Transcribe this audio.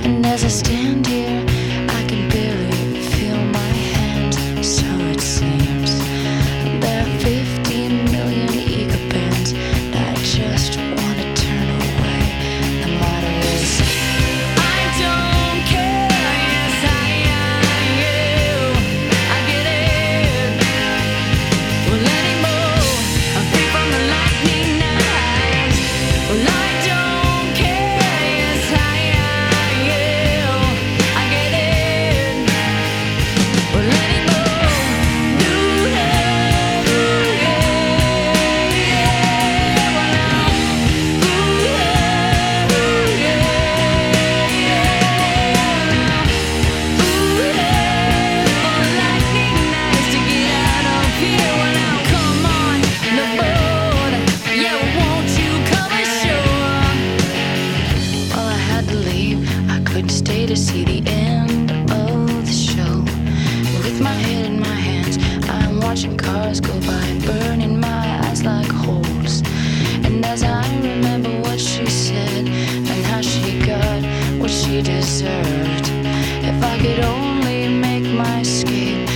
And as I stand here, I can barely feel my hands. So it seems there are 15 million ego bands that I just wanna turn away. The motto is, I don't care, yes I am you. I get it. Well, anymore, I'm free from the lightning eyes. Well, I don't care, yes I am you. I get it. Well, anymore, ooh yeah, ooh yeah, yeah. Well, now, ooh yeah, ooh yeah, yeah. Ooh yeah, for lightning nights to get out of here. Well, now, come on the boat, yeah, won't you come ashore? Well, I had to leave, I couldn't stay to see the end of the show. With my head in my hands, I'm watching cars go by, burning my eyes like holes. And as I remember what she said and how she got what she deserved, if I could only make my escape,